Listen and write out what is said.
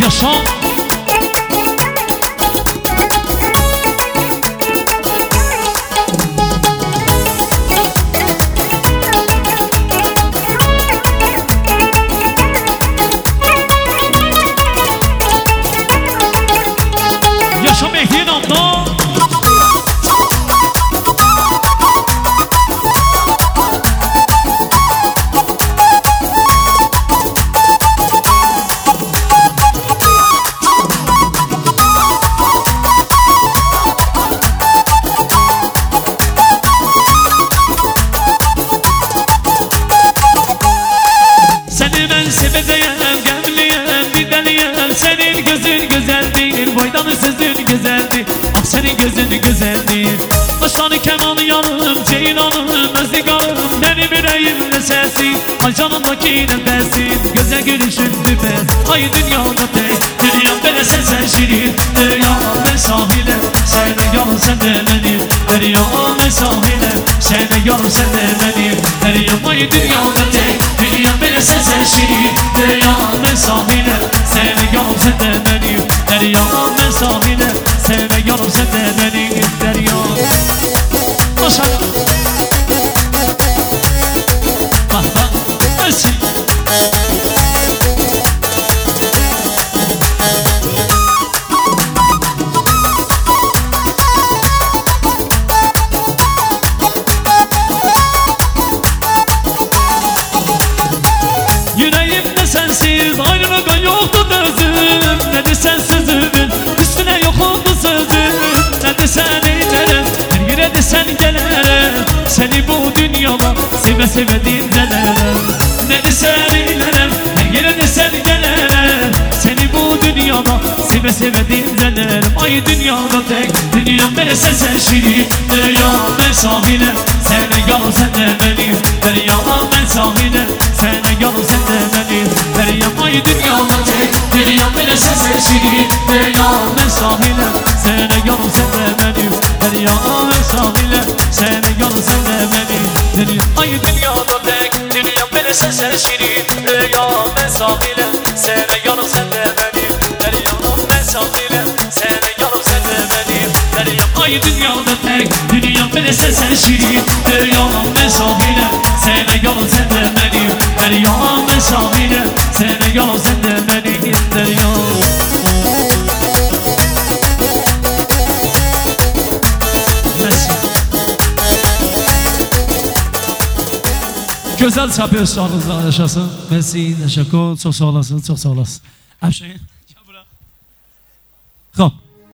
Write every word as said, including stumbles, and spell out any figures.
Yaşam Yaşam ehli namda Seni ben seveceğim, gemliyem, gideliyem. Senin gözün güzel değil, boydan sözün güzeldi. Ah senin gözün güzeldi. Başanı keman yanım, ceylanım, özdigarım. Benim yüreğimde sesi, ay canımdaki nefesin. Güzel gülüşün nefes, ay dünyada tek. Dünyam böyle sen sen şirin, dünyam ben sahile. Sen de yol sen de benim, dünyam ben sahile. Sen de yol sen de benim, dünyam ay dünyada tek. Dünyam böyle sen sen şirin, dünyam ben sahile. Sen de yol sen de benim, dünyam ben sahile. Sen de yol sen de benim, dünyam. Maşallah. Bak bak, nasıl? Yüreğimde sensiz ayrılığa yoktu dözüm. Ne de sensizliğin üstüne yok oldu sözüm. Ne de sen eylerim, her yere de sen gelerim. Seni bu dünyada seve seve dinlerim. Ne de sen eylerim, her yere de sen gelerim. Seni bu dünyada seve seve dinlerim. Ay dünyada tek, dünyam böyle sen sen şirin. Dünyam ben sahile, sen de yol sen de benim. Dünyam ben sahile, sen de yol sen de benim. Dünyam ay dünyada tek, dünyam böyle sen sen şirin. Dünyam ben sahile, sen de yol sen de benim. Dünyam ben sahile, sen de yol sen de benim. Dünyam ay dünyada tek, dünyam böyle sen sen şirin. Dünyam ben sahile, sen de yol sen de benim. Dünyam ben sahile, sen de yol sen de benim. Dünyam ay dünyada tek, dünyam böyle sen sen şirin. Dünyam ben sahile, sen de yol sen de benim. Dünyam ben sahile, sen de yol sen de benim. Dünyam. Güzel çapıyor sağlığınızla yaşasın. Merci, teşekkür, çok sağ olasın, çok sağ olasın. Hemşehrin, gel buraya. Tamam.